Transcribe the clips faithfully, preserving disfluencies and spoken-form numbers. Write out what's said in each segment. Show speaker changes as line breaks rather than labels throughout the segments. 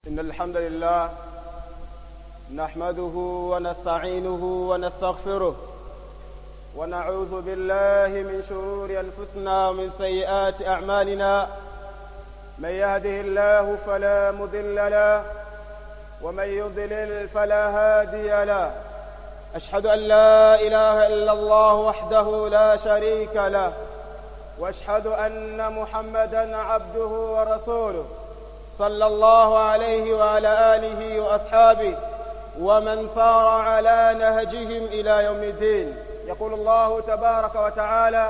إن الحمد لله نحمده ونستعينه ونستغفره ونعوذ بالله من شرور أنفسنا ومن سيئات أعمالنا. من يهده الله فلا مضل له ومن يضلل فلا هادي له. أشهد أن لا إله إلا الله وحده لا شريك له، وأشهد أن محمدًا عبده ورسوله صلى الله عليه وعلى آله وأصحابه ومن صار على نهجهم إلى يوم الدين. يقول الله تبارك وتعالى: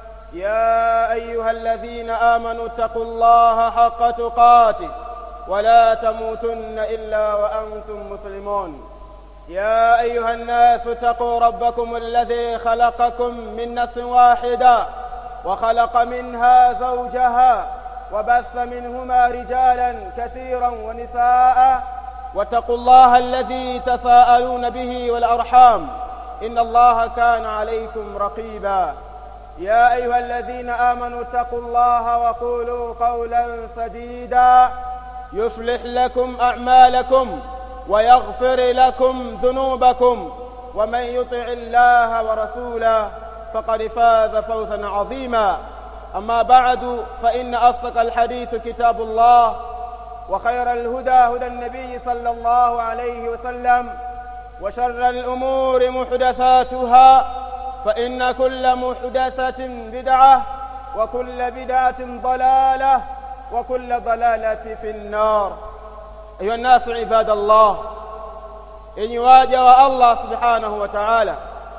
يا أيها الذين آمنوا اتقوا الله حق تقاته ولا تموتن إلا وأنتم مسلمون. يا أيها الناس اتقوا ربكم الذي خلقكم من نفس واحدة وخلق منها زوجها وبث منهما رجالا كثيرا ونساء، واتقوا الله الذي تساءلون به والأرحام إن الله كان عليكم رقيبا. يا أيها الذين آمنوا اتقوا الله وقولوا قولا سديدا يصلح لكم أعمالكم ويغفر لكم ذنوبكم، ومن يطع الله ورسوله فقد فاز فوزا عظيما. أما بعد، فإن أصدق الحديث كتاب الله، وخير الهدى هدى النبي صلى الله عليه وسلم، وشر الأمور محدثاتها، فإن كل محدثة بدعة وكل بدعة ضلالة وكل ضلالة في النار. أيها الناس عباد الله، إن واجه الله سبحانه وتعالى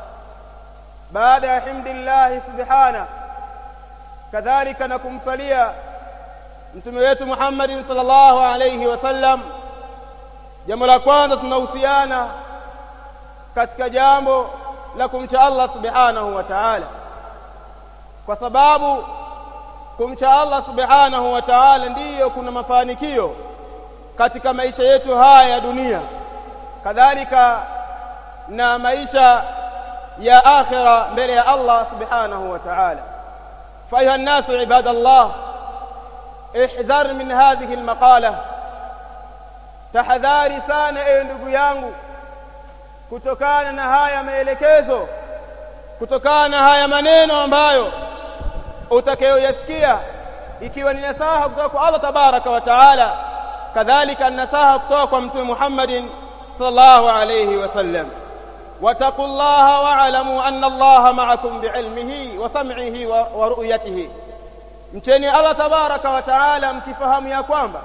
بعد حمد الله سبحانه kadhalika na kumsalia mtume wetu Muhammad sallallahu alayhi wasallam, jambo la kwanza tunahusiana katika jambo la kumcha Allah subhanahu wa ta'ala, kwa sababu kumcha Allah subhanahu wa ta'ala ndiyo kuna mafanikio katika maisha yetu haya ya dunia, kadhalika na maisha ya akhira mbele ya Allah subhanahu wa ta'ala. فأيها الناس عباد الله، احذر من هذه المقالة. tahadhari sana ewe ndugu yangu kutokana na haya maelekezo, kutokana na haya maneno ambayo utakayoyasikia, ikiwa ni nasaha kutoka kwa Allah tabaraka wa taala, kadhalika nasaha kutoka kwa mtume Muhammadin sallallahu alayhi wasallam. واتقوا الله واعلموا أن الله معكم بعلمه وسمعه ورؤيته. mcheni Allah tabaraka wa taala mkifahamu ya kwamba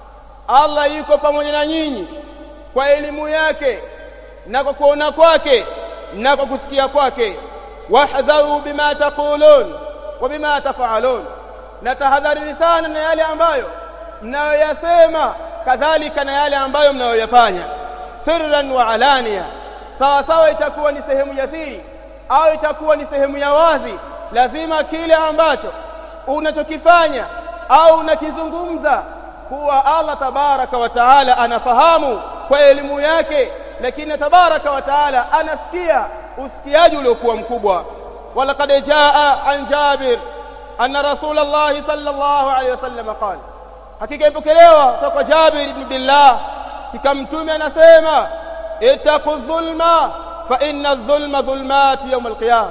Allah yuko pamoja na nyinyi kwa elimu yake na kwa kuona kwake na kwa kusikia kwake. wahdharu bima taqulun wa bima taf'alun, na tahadharini sana na yale ambayo mnayoyasema, kadhalika na yale ambayo mnayoyafanya, sirran wa alania. sawa sawa itakuwa ni sehemu ya siri au itakuwa ni sehemu ya wazi, lazima kile ambacho unachokifanya au unakizungumza kuwa Allah tabaraka wa taala anafahamu kwa elimu yake, lakini tabaraka wa taala anasikia usikiaji uliokuwa mkubwa. walaqad jaa an Jabir anna Rasulullah sallallahu alayhi wasallam qala, hakika ipokelewa kutoka Jabir ibn Abdullah kika mtume anasema: ittaqu dhulma fa inna adh-dhulma dhulmat yawm al-qiyamah.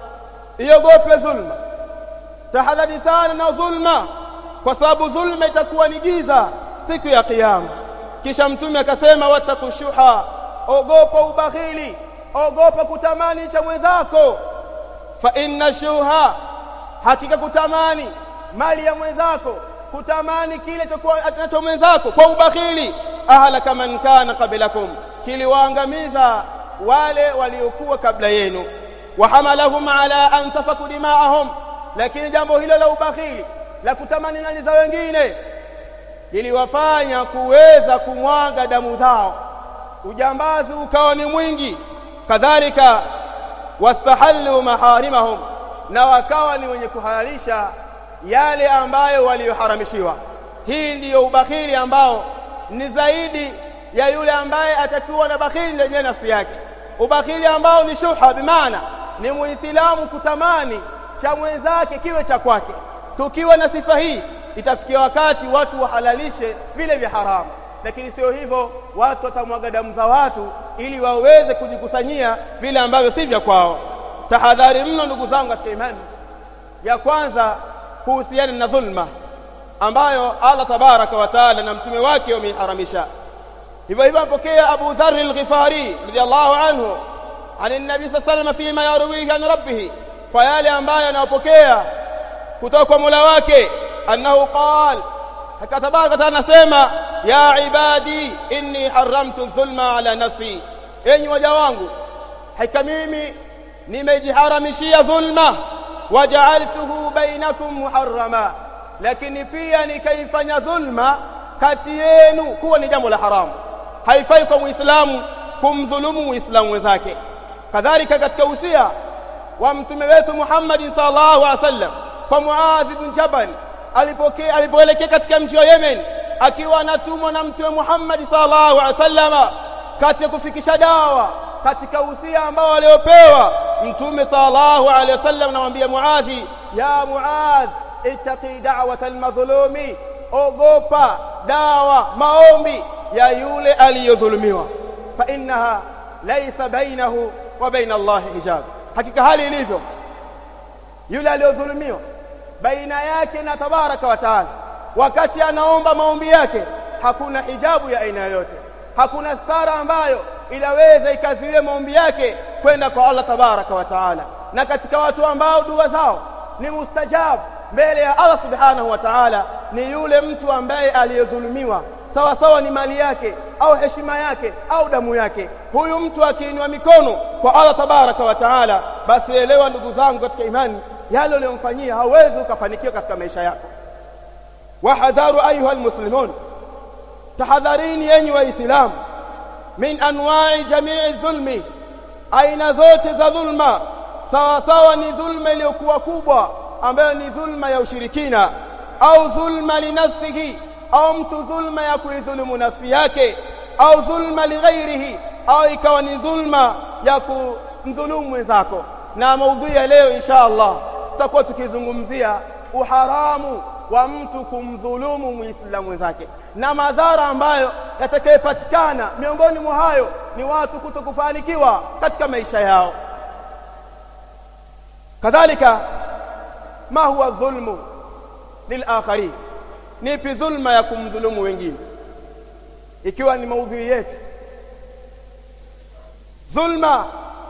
iogope dhulma, tahadhari sana na dhulma, kwa sababu dhulma itakuwa ni giza siku ya kiyama. kisha mtume akasema: wattaqu shuha, ogopa ubakhili, ogopa kutamani cha mwenzako. fa inna shuha, hakika kutamani mali ya mwenzako, kutamani kile cha mwenzako kwa ubakhili, ahlaka man kana qablakum, kiliwaangamiza wale waliokuwa kabla yenu. wahamalahum ala an tafaku dima'ahum, lakini jambo hilo la ubakhili la kutamani mali za wengine liliwafanya kuweza kumwaga damu zao, ujambazi ukawa ni mwingi. kadhalika wastahallu maharimahum, na wakawa ni wenye kuhalalisha yale ambayo walioharamishiwa. hii ndiyo ubakhili ambao ni zaidi ya yule ambaye atakuwa na bakhili ndani ya nafsi yake. ubakhili ambao ni shuha, bimaana ni muislamu kutamani cha mwenzake kiwe cha kwake. tukiwa na sifa hii, itafikia wakati watu wahalalishe vile vya haramu, lakini sio hivyo watu watamwaga damu za watu ili waweze kujikusanyia vile ambavyo si vya kwao. Tahadhari mno ndugu zangu katika imani. Ya kwanza kuhusiana na dhulma ambayo Allah tabaraka wa taala na mtume wake wameharamisha. Hivyo hivyo apokea Abu Dharr al-Ghifari radiyallahu anhu عن النبي صلى الله عليه وسلم فيما يرويه عن ربه kwa yale ambayo anapokea kutoka kwa Mola wake annahu qala hakatabaraka anasema ya ibadi inni haramtu dhulma ala nafsi, enyi waja wangu hakika mimi nimejiharamishia dhulma waja'altuhu bainakum muharrama, lakini pia nikaifanya dhulma kati yenu kuwa ni jambo la haramu. Haifai kwa muislamu kumdhulumu muislamu wenzake. Kadhalika katika usia wa mtume wetu Muhammad sallallahu alaihi wasallam kwa Muadh bin Jabal alipokea alipoelekea katika mji wa Yemen akiwa anatumwa na mtume Muhammad sallallahu alaihi wasallam katika kufikisha dawa, katika usia ambao aliopewa mtume sallallahu alaihi wasallam anamwambia Muadh, ya Muadh ittaqi da'wat al-mazlumi, ogopa dawa maombi ya yule aliyodhulumiwa, fa innaha laysa bainahu wa baina Allah hijab. Hakika hali ilivyo yule aliyodhulumiwa baina yake na tabaraka wa taala, wakati anaomba maombi yake hakuna hijabu ya aina yoyote, hakuna stara ambayo inaweza ikaziwe maombi yake kwenda kwa Allah tabaraka wa taala. Na katika watu ambao dua zao ni mustajab mbele ya Allah subhanahu wa ta'ala ni yule mtu ambaye aliyodhulumiwa, sawa sawa ni mali yake au heshima yake au damu yake. Huyu mtu akiinua mikono kwa Allah tabaraka wa taala, basi elewa ndugu zangu katika imani, yale uliyomfanyia hawezi ukafanikiwa katika maisha yako. Wahadharu ayuha almuslimun, tahadharini enyi waislamu, min anwa'i jami'i dhulmi, aina zote za dhulma, sawa sawa ni dhulma iliyokuwa kubwa ambayo ni dhulma ya ushirikina, au dhulma linafsihi, au mtu dhulma ya kuidhulumu nafsi yake, au dhulma lighairihi, au ikawa ni dhulma ya kumdhulumu mwenzako. Na maudhui ya leo insha Allah tutakuwa tukizungumzia uharamu wa mtu kumdhulumu muislamu mwenzake na madhara ambayo yatakayopatikana miongoni mwa hayo ni watu kutokufanikiwa katika maisha yao. Kadhalika ma huwa dhulmu lilakharin, nipi dhulma ya kumdhulumu wengine, ikiwa ni maudhui yetu. Dhulma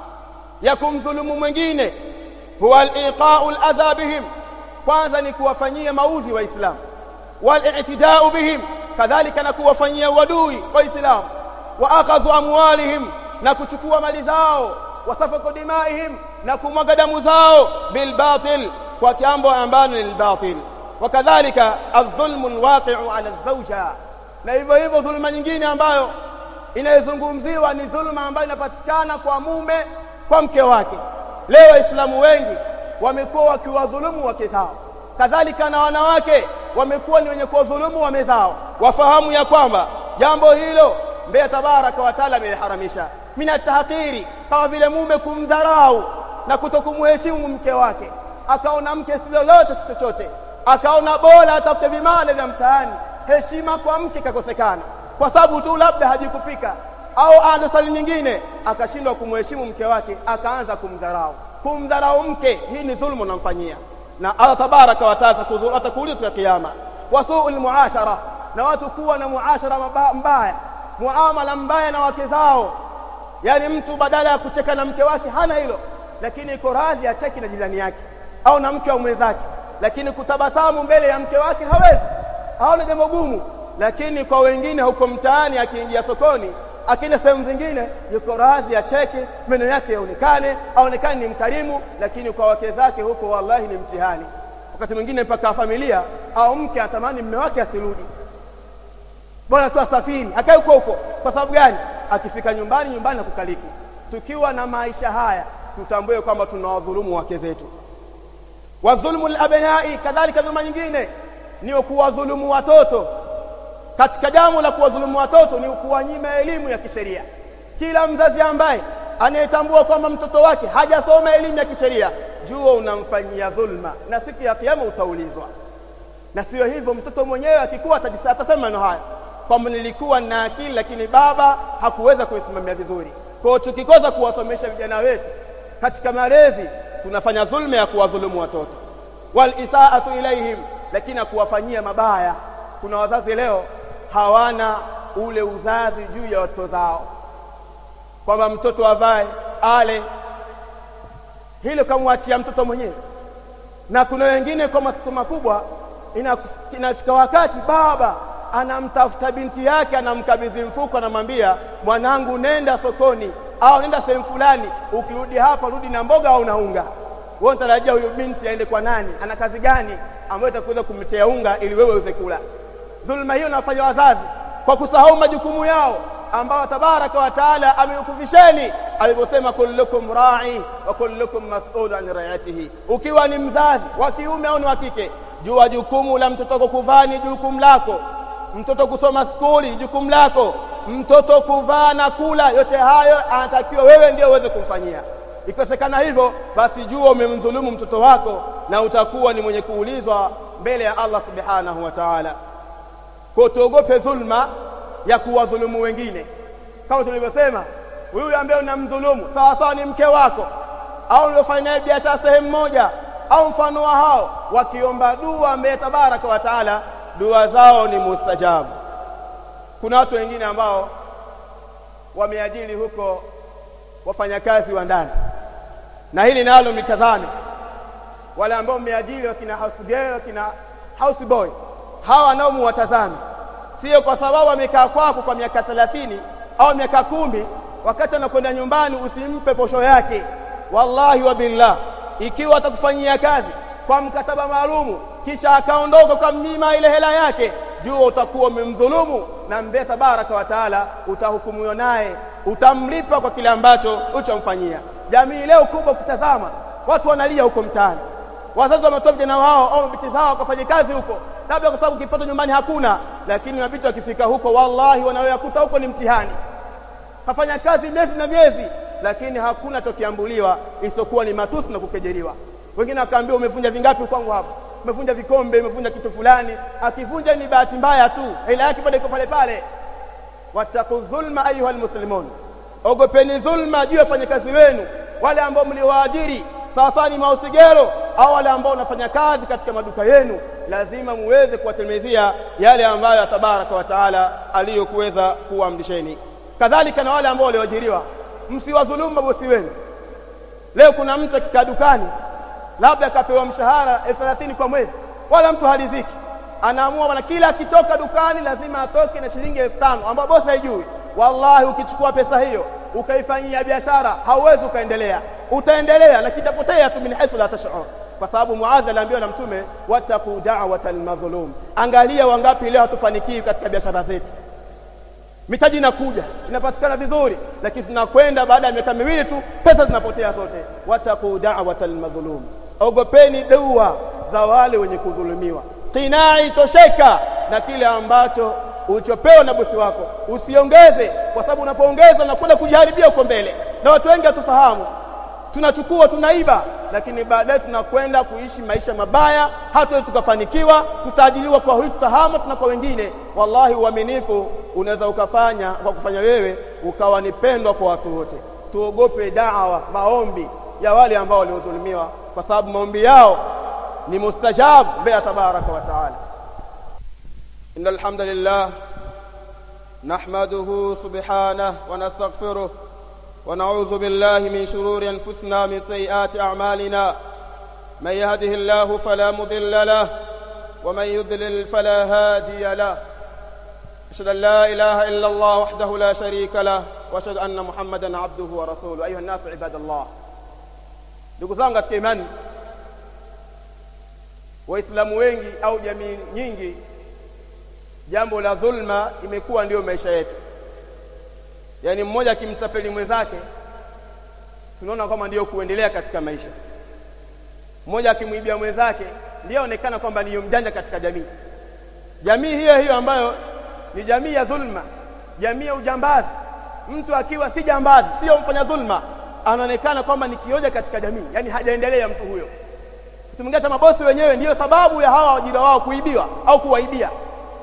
ya kumdhulumu mwingine huwa al-iqa'u al-adha bihim, kwanza ni kuwafanyia maudhi waislamu, wal-i'tida'u bihim, kadhalika na kuwafanyia uadui waislamu, wa akhadhu amwalihim, na kuchukua mali zao, wa safaqu dimaihim, na kumwaga damu zao, bil batil, kwa jambo ambalo ni batil. Wakadhalika adh-dhulmu al-waqi'u 'ala az-zawja, na hivyo hivyo dhulma nyingine ambayo inayozungumziwa ni dhulma ambayo inapatikana kwa mume kwa mke wake. Leo waislamu wengi wamekuwa wakiwadhulumu wake zao, kadhalika na wanawake wamekuwa ni wenye kuwadhulumu wame zao. Wafahamu ya kwamba jambo hilo mbele tabaraka wa taala ameharamisha. Mina tahqiri, kama vile mume kumdharau na kutokumheshimu mke wake, akaona mke si lolote si chochote, akaona bora atafute vimane vya mtaani, heshima kwa mke kakosekana kwa sababu tu labda hajikupika au ana swali nyingine, akashindwa kumheshimu mke wake, akaanza kumdharau. Kumdharau mke, hii ni dhulmu unamfanyia, na Allah tabaraka wa taala atakuuliza siku ya kiyama. Wasu'ul muashara, na watu kuwa na muashara mbaya, muamala mbaya na wake zao. Yani mtu badala ya kucheka na mke wake hana hilo, lakini iko radhi acheki na jirani yake au na mke wa mwenzake, lakini kutabasamu mbele ya mke wake hawezi, haona jambo gumu. Lakini kwa wengine huko mtaani, akiingia sokoni, akina sehemu zingine, yuko radhi acheke, meno yake yaonekane, aonekane ni mkarimu, lakini kwa wake zake huko wallahi ni mtihani. Wakati mwingine mpaka familia au mke atamani mume wake asirudi, bora tu asafiri akae huko huko. Kwa sababu gani? Akifika nyumbani, nyumbani na kukaliki. Tukiwa na maisha haya, tutambue kwamba tunawadhulumu wake zetu. Wa dhulmu al-abna'i, kadhalika dhulma nyingine ni kuwadhulumu watoto. Katika jambo la kuwadhulumu watoto ni kuwanyima elimu ya kisheria. Kila mzazi ambaye anayetambua kwamba mtoto wake hajasoma elimu ya kisheria, jua unamfanyia dhulma, na siku ya kiyama utaulizwa. Na sio hivyo, mtoto mwenyewe akikuwa atasema maneno haya kwamba nilikuwa na akili lakini baba hakuweza kuisimamia vizuri. Kwa tukikosa kuwasomesha vijana wetu katika malezi, tunafanya dhulma ya kuwadhulumu watoto. Wal isaatu ilaihim, lakini kuwafanyia mabaya. Kuna wazazi leo hawana ule uzazi juu ya watoto zao, kwamba mtoto avae ale, hilo kamwachia mtoto mwenyewe. Na kuna wengine kwa matoto makubwa inafika wakati baba anamtafuta binti yake, anamkabidhi mfuko, anamwambia mwanangu nenda sokoni au nenda sehemu fulani, ukirudi hapa rudi na mboga au na unga. Wewe unatarajia huyo binti aende kwa nani? Ana kazi gani ambayo itakuweza kumtea unga ili wewe uweze kula? Dhulma hiyo inafanya wazazi kwa kusahau majukumu yao ambao tabaraka wa taala amekufisheni aliposema kullukum ra'i wa kullukum mas'ulun an ra'atihi. Ukiwa ni mzazi wa kiume au ni wa kike, jua jukumu la mtoto kuvaa ni jukumu lako, mtoto kusoma skuli jukumu lako, mtoto kuvaa na kula, yote hayo anatakiwa wewe ndio uweze kumfanyia. Ikosekana hivyo, basi jua umemdhulumu mtoto wako na utakuwa ni mwenye kuulizwa mbele ya Allah subhanahu wa ta'ala. Kwa tuogope dhulma ya kuwadhulumu wengine. Kama tulivyosema, huyu ambaye unamdhulumu sawa sawa ni mke wako au unafanya naye biashara sehemu moja au mfano wa hao, wakiomba dua ambaye tabaraka wa taala dua zao ni mustajabu. Kuna watu wengine ambao wameajiri huko wafanyakazi wa ndani, na hili nalo mtazame wale ambao wameajiri wakina house girl, wakina house boy, hawa nao muwatazame. Sio kwa sababu amekaa kwako kwa miaka thelathini au miaka kumi, wakati anakwenda nyumbani usimpe posho yake. Wallahi wa billah, ikiwa atakufanyia kazi kwa mkataba maalumu kisha akaondoka kwa mnyima ile hela yake, jua utakuwa umemdhulumu, na mbele tabaraka wa taala utahukumiwa naye, utamlipa kwa kile ambacho ulichomfanyia. Jamii leo kubwa kutazama, watu wanalia huko mtaani, wazazi wametoa vijana wao au binti zao wakafanya kazi huko, labda kwa sababu kipato nyumbani hakuna, lakini mabinti wakifika huko wallahi wanayoyakuta huko ni mtihani. Kafanya kazi miezi na miezi, lakini hakuna tokiambuliwa isiyokuwa ni matusi na kukejeliwa. Wengine akaambia umevunja vingapi kwangu hapo? Umevunja vikombe, umevunja kitu fulani. Akivunja ni bahati mbaya tu, ila yake bado iko pale pale. Wattaqu dhulma ayuhal muslimun, ogopeni dhulma juu ya wafanyakazi wenu wale ambao mliwaajiri, sawa ni mausigero au wale ambao wanafanya kazi katika maduka yenu. Lazima muweze kuwatemezea yale ambayo tabaraka wa taala aliyokuweza kuamrisheni. Kadhalika na wale ambao walioajiriwa, msiwadhulumu mabosi wenu. Leo kuna mtu akikaa dukani labda akapewa mshahara elfu thelathini kwa mwezi, wala mtu haliziki, anaamua bwana kila akitoka dukani lazima atoke na shilingi elfu tano ambapo bosi haijui. Wallahi ukichukua pesa hiyo ukaifanyia biashara hauwezi ukaendelea, utaendelea lakini itapotea tu min haythu la tash'ur. Kwa sababu Muadh aliambiwa na Mtume, wattaqu da'watal madhlum. Angalia wangapi leo hatufanikiwi katika biashara zetu. Mitaji inakuja inapatikana vizuri, lakini tunakwenda baada ya miaka miwili tu pesa zinapotea zote. Wattaqu da'watal madhlum, ogopeni dua za wale wenye kudhulumiwa. Qinai, tosheka na kile ambacho ulichopewa na bosi wako, usiongeze, kwa sababu unapoongeza na kwenda kujiharibia uko mbele. Na watu wengi hatufahamu, tunachukua tunaiba, lakini baadaye tunakwenda kuishi maisha mabaya, hata tukafanikiwa, tutaajiliwa kwa huyu, tutahama tuna kwa wengine. Wallahi uaminifu unaweza ukafanya kwa kufanya wewe ukawa nipendwa kwa watu wote. Tuogope da'wa, maombi ya wale ambao waliodhulumiwa, kwa sababu maombi yao ni mustajab mbele tabaraka wa taala. Innal hamdalillah nahmaduhu subhanahu wa nastaghfiruh wa na'udhu billahi min shururi anfusina min sayyiati a'malina. Man yahdihillahu fala mudilla lahu wa man yudlil fala hadiya lahu. أشهد أن لا إله إلا الله وحده لا شريك له وأشهد أن محمدا عبده ورسوله. أيها الناس عباد الله, ndugu zangu katika imani, waislamu wengi au jamii nyingi, jambo la dhulma imekuwa ndio maisha yetu. Yani mmoja akimtapeli mwenzake tunaona kama ndio kuendelea katika maisha. Mmoja akimwibia mwenzake ndio onekana kwamba ndio mjanja katika jamii. Jamii hiyo hiyo ambayo ni jamii ya dhulma, jamii ya ujambazi. Mtu akiwa si jambazi, sio mfanya dhulma, anaonekana kwamba ni kioja katika jamii, yani hajaendelea mtu huyo. Mtu mwingine, mabosi wenyewe ndio sababu ya hawa wajira wao kuibiwa au kuwaibia.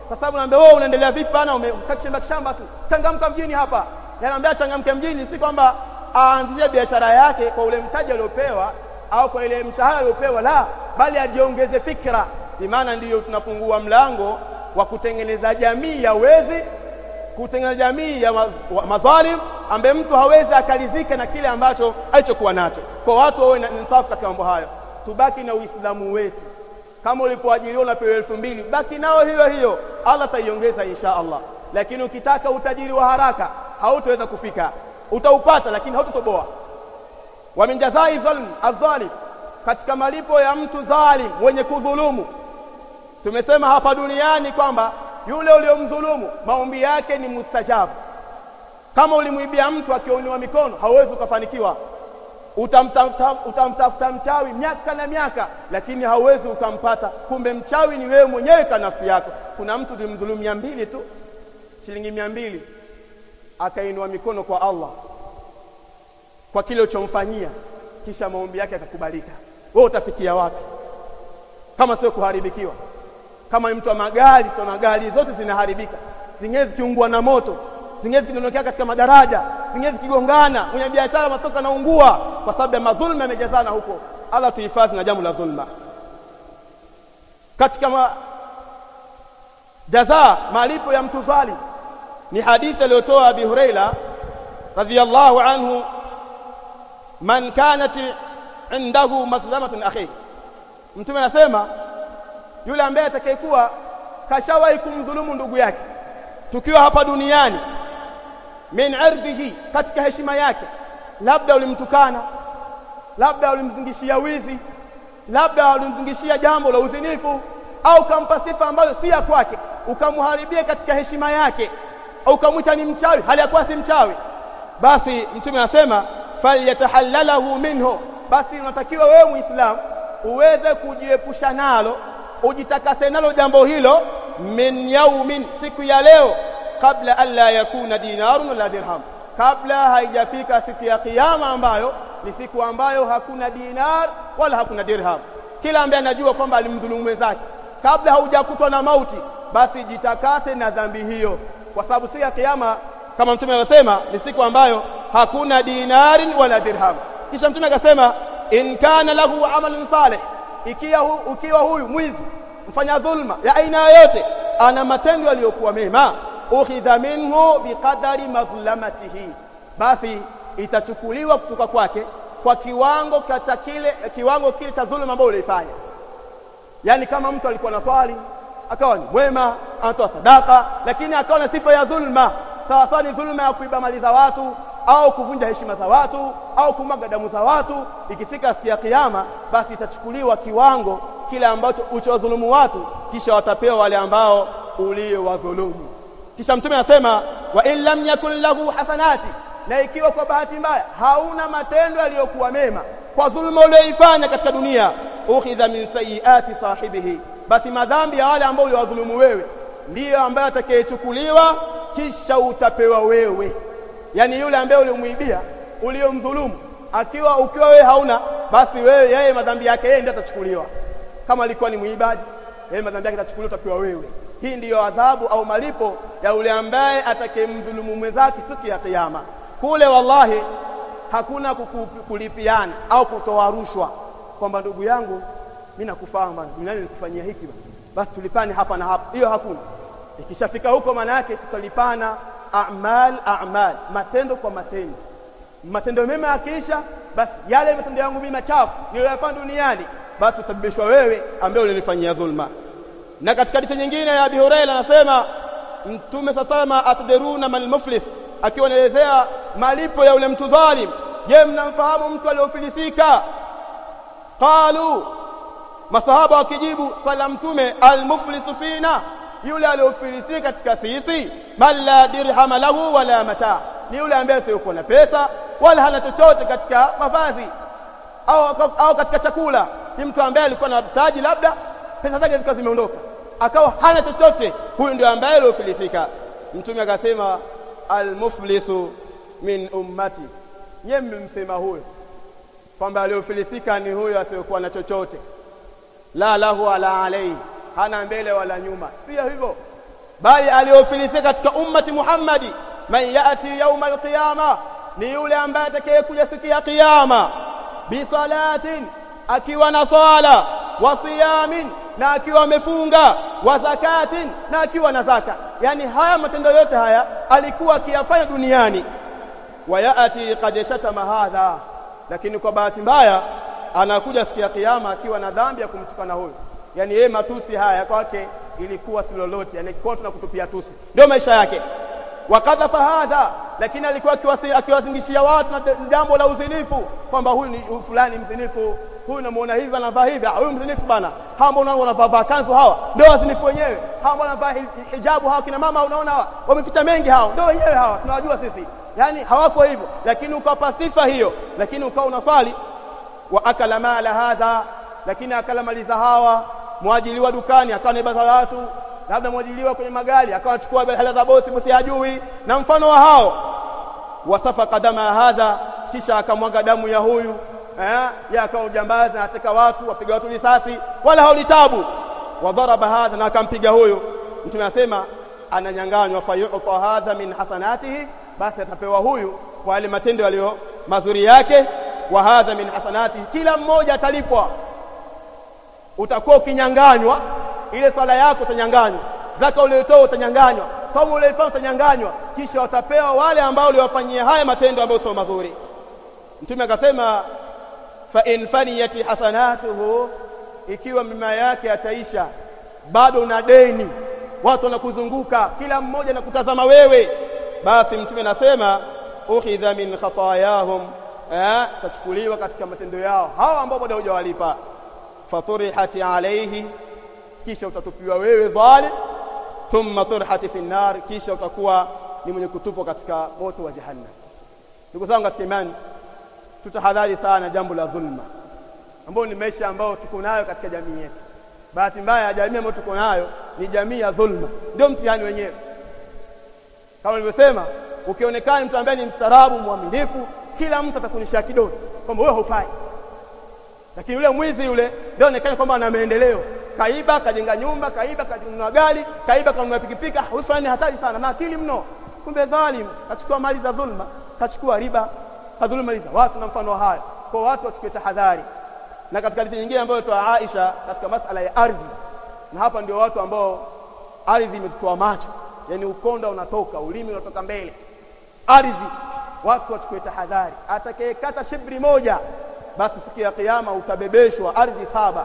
kwa sababu naambia wewe unaendelea vipi bana, umekachemba kishamba tu, changamka mjini hapa. Yanaambia changamke mjini, si kwamba aanzishe biashara yake kwa ule mtaji aliopewa au kwa ile mshahara aliopewa, la, bali ajiongeze fikra. Imana ndiyo tunafungua mlango wa kutengeneza jamii ya wezi, kutengeneza jamii ya mazalim, ambaye mtu hawezi akalizika na kile ambacho alichokuwa nacho. Kwa watu wawe na insafu katika mambo hayo. Tubaki na Uislamu wetu. Kama ulipoajiriwa na pewa elfu mbili, baki nao hiyo hiyo, Allah ataiongeza insha Allah. Lakini ukitaka utajiri wa haraka, hautaweza kufika. Utaupata lakini hautotoboa. Wa min jazai zulm az-zalim, katika malipo ya mtu zalim mwenye kudhulumu. Tumesema hapa duniani kwamba yule uliyomdhulumu maombi yake ni mustajabu. Kama ulimuibia mtu akioniwa mikono, hauwezi ukafanikiwa. Utamtafuta utamtafuta mchawi miaka na miaka, lakini hauwezi ukampata. Kumbe mchawi ni wewe mwenyewe kwa nafsi yako. Kuna mtu tulimdhulumu mia mbili tu, shilingi mia mbili, akainua mikono kwa Allah kwa kile ulichomfanyia, kisha maombi yake yakakubalika. Wewe utafikia wapi kama sio kuharibikiwa? Kama ni mtu wa magari, tuna gari zote zinaharibika, zingine zikiungua na moto, zingine zikidondokea katika madaraja, zingine zikigongana, mwenye biashara matoka na ungua kwa sababu ya madhulma yamejazana huko. Allah tuhifadhi na jambo la dhulma. Katika ma... jaza malipo ya mtu zalim ni hadithi aliyotoa Abi Huraira radhiyallahu anhu, man kanat indahu mazlamatun akhi. Mtume anasema yule ambaye atakayekuwa kashawahi kumdhulumu ndugu yake tukiwa hapa duniani, min ardhihi, katika heshima yake, labda ulimtukana, labda ulimzingishia wizi, labda ulimzingishia jambo la uzinifu, au kampa sifa ambayo si ya kwake, ukamharibia katika heshima yake, au ukamwita ni mchawi hali yakuwa si mchawi, basi Mtume anasema falyatahallalahu minhu, basi unatakiwa wewe Muislamu uweze kujiepusha nalo, ujitakase nalo jambo hilo, min yaumin, siku ya leo, kabla alla yakuna dinarun wala dirham, kabla haijafika siku ya kiyama ambayo ni siku ambayo hakuna dinar wala hakuna dirham. Kila ambaye anajua kwamba alimdhulumu mwenzake, kabla haujakutwa na mauti, basi jitakase na dhambi hiyo, kwa sababu siku ya kiyama kama Mtume anasema ni siku ambayo hakuna dinarin wala dirham. Kisha Mtume akasema in kana lahu amalun salih, ikiwa hu, ukiwa huyu mwizi mfanya dhulma ya aina yote ana matendo yaliyokuwa mema, ukhidha minhu biqadari mazlamatihi, basi itachukuliwa kutoka kwake kwa kiwango kata kile kiwango kile cha dhulma ambayo ulifanya. Yani kama mtu alikuwa na swali akawa ni mwema, anatoa sadaka, lakini akawa na sifa ya dhulma, sawa ni dhulma ya kuiba mali za watu au kuvunja heshima za watu au kumwaga damu za watu, ikifika siku ya kiyama basi itachukuliwa kiwango kile ambacho ulichodhulumu watu, kisha watapewa wale ambao uliowadhulumu. Kisha Mtume anasema wa in lam yakul lahu hasanati, na ikiwa kwa bahati mbaya hauna matendo yaliyokuwa mema kwa dhulma uliyoifanya katika dunia, ukhidha min sayiati sahibihi, basi madhambi ya wale ambao uliwadhulumu wewe ndiyo ambayo atakayechukuliwa, kisha utapewa wewe. Yani yule ambaye ulimuibia, uliyomdhulumu, akiwa ukiwa wewe hauna, basi wewe yeye madhambi yake yeye ndiye atachukuliwa. Kama alikuwa ni muibaji, yeye madhambi yake atachukuliwa, utapewa wewe. Hii ndiyo adhabu au malipo ya yule ambaye atakayemdhulumu mwenzake siku ya kiyama. Kule wallahi hakuna kulipiana au kutoa rushwa kwamba ndugu yangu mimi nakufahamu bwana, ni nani nilikufanyia hiki bwana, basi tulipane hapa na hapa. Hiyo hakuna. Ikishafika huko maana yake tutalipana a'mal a'mal, matendo kwa matendo. Matendo mema yakiisha, basi yale matendo yangu mimi machafu niliyofanya duniani, basi utabishwa wewe ambaye ulinifanyia dhulma. Na katika hadithi nyingine ya Abi Huraira anasema Mtume sasama atderuna mal muflis, akiwa anaelezea malipo ya yule mtu dhalim, je, mnamfahamu mtu aliyofilisika? Qalu, masahaba wakijibu fala Mtume, al muflisu fina, yule aliyofilisika katika sisi, man la dirham lahu wala mata, ni yule ambaye sio na pesa wala hana chochote katika mavazi au au katika chakula. Ni mtu ambaye alikuwa na taji, labda pesa zake zikawa zimeondoka, akawa hana chochote, huyu ndio ambaye aliyofilisika. Mtume akasema al-muflisu min ummati, nyie mmemsema huyo kwamba aliyofilisika ni huyo asiyokuwa na chochote, la lahu ala alayhi, hana mbele wala nyuma. Sio hivyo, bali aliofilisika katika ummati Muhammadi man yati yawm alqiyama ni yule ambaye atakayekuja siku ya kiyama bi salatin akiwa na swala wa siyamin na akiwa amefunga wa zakatin na akiwa na zaka. Yani haya matendo yote haya alikuwa akiyafanya duniani. Wa yati qad shatama hadha, lakini kwa bahati mbaya anakuja siku ya kiyama akiwa na dhambi ya kumtukana huyo. Yani yeye matusi haya kwake ilikuwa si lolote, yani kwa tunakutupia tusi ndio maisha yake. Wakadha fahadha, lakini alikuwa akiwazingishia watu na jambo la uzinifu kwamba huyu ni fulani mzinifu, huyu namuona hivi anavaa hivi, huyu mzinifu bana. Hao mbona wanavaa kanzu hawa ndio wazinifu wenyewe, hao mbona wanavaa hijabu hawa kina mama unaona hawa wameficha mengi, hao ndio wenyewe hawa tunawajua sisi. Yani hawako hivyo, lakini ukapa sifa hiyo, lakini ukao unaswali. Wa akala mala hadha, lakini akala mali za hawa. Muajiliwa dukani akawa na ibada watu, labda muajiliwa kwenye magari akawa anachukua hela za bosi, bosi hajui na mfano wa hao. Wasafa kadama hadha, kisha akamwaga damu ya huyu eh ya akawa ujambazi, anateka watu, wapiga watu risasi wala haulitabu. Wadharaba hadha, na akampiga huyu. Mtume anasema ananyang'anywa, fayu'ta hadha min hasanatihi, basi atapewa huyu kwa yale matendo yaliyo mazuri yake. Wa hadha min hasanatihi, kila mmoja atalipwa. Utakuwa ukinyang'anywa ile swala yako, utanyang'anywa zaka uliyotoa, utanyang'anywa somo uliyofanya, utanyang'anywa, kisha watapewa wale ambao waliwafanyia haya matendo ambayo sio mazuri. Mtume akasema fa in faniyati hasanatuhu, ikiwa mema yake ataisha, bado una deni, watu wanakuzunguka, kila mmoja anakutazama wewe, basi Mtume anasema ukhidha min khatayahum, eh tachukuliwa katika matendo yao hao ambao bado hujawalipa. Faturihati alayhi, kisha utatupiwa wewe dhalim. Thumma turhati fi nar, kisha utakuwa ni mwenye kutupwa katika moto wa jahannam. Ndugu zangu katika imani, tutahadhari sana jambo la dhulma, ambao ni maisha ambao tuko nayo katika jamii yetu. Bahati mbaya jamii ambayo tuko nayo ni jamii ya dhulma, ndio mtihani wenyewe. Kama nilivyosema, ukionekana mtu ambaye ni mstarabu mwaminifu, kila mtu atakunisha kidole kwamba wewe hufai. Lakini yule mwizi yule ndio onekana kwamba ana maendeleo, kaiba, kajenga nyumba, kaiba, kanunua gari, kaiba, kanunua pikipiki, huyu fulani hatari sana na akili mno. Kumbe dhalim kachukua mali za dhulma, kachukua riba, kadhulumu mali za watu na mfano haya. Kwa watu wachukue tahadhari. Na katika hadithi nyingine ambayo toa Aisha katika masala ya ardhi, na hapa ndio watu ambao ardhi imetoa macho, yani ukonda unatoka, ulimi unatoka mbele. Ardhi watu wachukue tahadhari. Atakayekata shibri moja, basi siku ya kiyama utabebeshwa ardhi saba.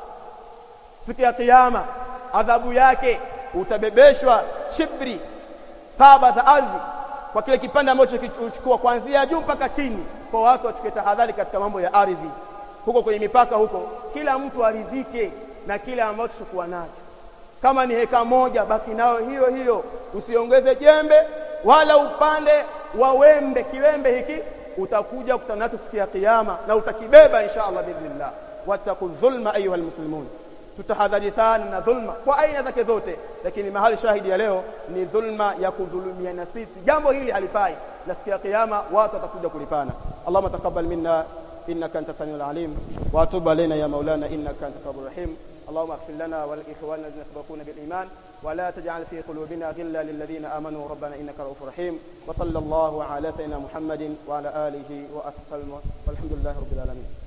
Siku ya kiyama adhabu yake utabebeshwa shibri saba za ardhi, kwa kile kipande ambacho kichukua kuanzia juu mpaka chini. Kwa watu wachukue tahadhari katika mambo ya ardhi. Huko kwenye mipaka huko, kila mtu aridhike na kile ambacho chukua nacho. Kama ni heka moja, baki nao hiyo hiyo, usiongeze jembe wala upande wa wembe. Kiwembe hiki utakuja kukutana nacho siku ya kiyama na utakibeba insha Allah biidhnillah. Wattaqu dhulma ayuha almuslimun, tutahadhari sana na dhulma kwa aina zake zote, lakini mahali shahidi ya leo ni dhulma ya kudhulumiana sisi. Jambo hili halifai, na siku ya kiyama watu watakuja kulipana. Allahumma taqabbal minna innaka antas samiul alim wa atub alaina ya maulana innaka antat tawwabur rahim. اللهم اغفر لنا ولإخواننا الذين سبقونا بالإيمان ولا تجعل في قلوبنا غلا للذين آمنوا ربنا إنك رؤوف رحيم. وصلى الله على سيدنا محمد وعلى آله وأصحابه والحمد لله رب العالمين.